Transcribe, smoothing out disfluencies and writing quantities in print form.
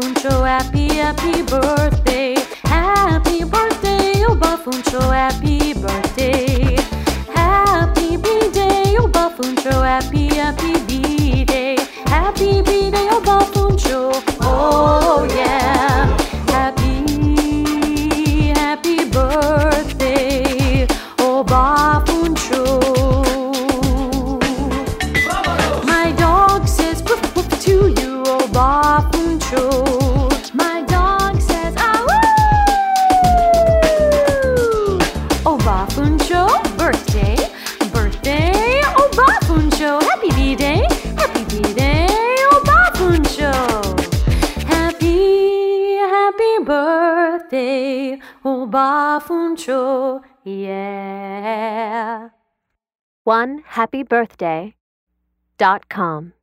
Bafuncho, happy birthday. Happy birthday, oh Bafuncho, happy birthday. Happy B-Day, oh Bafuncho, happy B-Day. Happy B-Day, oh Bafuncho, oh yeah. Happy birthday, oh Bafuncho. My dog says woof woof to you, oh Bafuncho. My dog says ah woo. Oh Bafuncho, birthday, oh Bafuncho. Happy B-Day, oh Bafuncho. Happy birthday, oh Bafuncho, yeah. OneHappyBirthday.com